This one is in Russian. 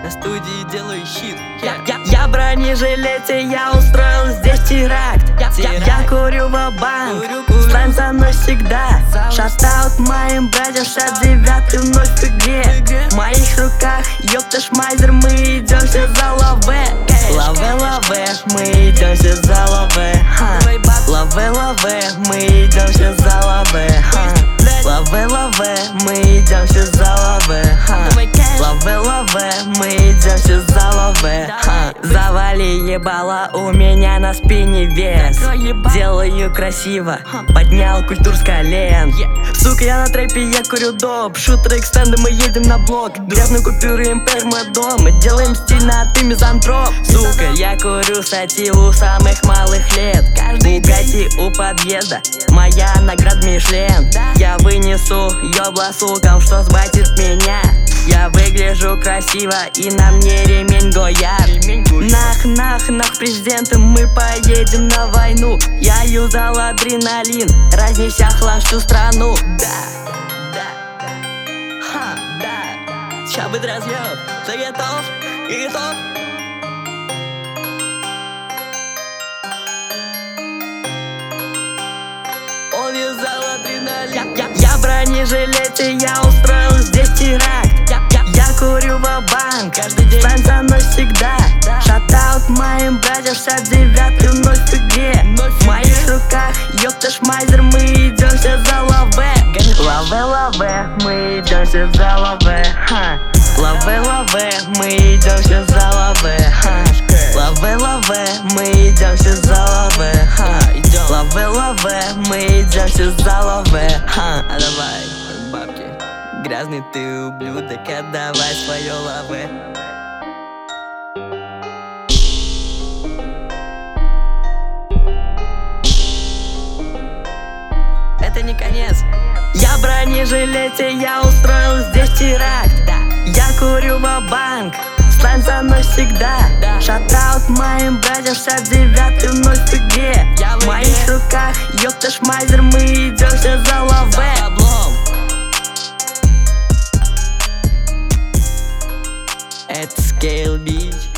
на студии делаю щит. Я в бронежилете, я устроил здесь теракт. Я курю ва-банк, станем со мной всегда. Шатаут моим братьям, 69-й вновь в игре. В моих руках, ёпта шмайзер, мы идем все за лаве. Лаве, мы идем все за лаве. Лаве, мы идем все за лаве. Лаве, мы идем все за лаве. Лаве, мы идем все за лаве. Завали ебало, у меня на спине вес. Делаю красиво, поднял культур с колен. Сука, я на трэпе, я курю доп. Шутеры, экстенды, мы едем на блок. Грязные купюры, импер, мы дом. Мы делаем стильно, а ты мизантроп. Сука, я курю сативу самых малых лет. Бугатти у подъезда, моя награда Мишлен. Я вынесу ёбла сукам, что сбатит меня. Я выгляжу красиво, и на мне ремень Гояр. Нах, президенты, мы поедем на войну. Я юзал адреналин, разнеся хлам всю страну. Да. Ща быть разъёб, ты готов? И готов? Он юзал адреналин. Я в бронежилете, я устроил здесь теракт. Я курю ва-банк, стань со мной всегда. Шатаут моим братьям, 69-й вновь в игре. В моих руках, ёпта шмайзер, мы идем все за лаве. Лаве, мы идем все за лаве. Лаве, мы идем все за лаве. Лаве, мы идем все за лаве. Лаве, мы идем все за лаве. А давай, бабки, грязный ты ублюдок, отдавай свое лаве. Это не конец. Я в бронежилете, я устроил здесь теракт. Я курю ва-банк, стань со мной всегда. Шатаут моим братьям, 69-й вновь в игре. В моих руках, ёпта шмайзер, мы идем все за лаве. Это Scale Beach.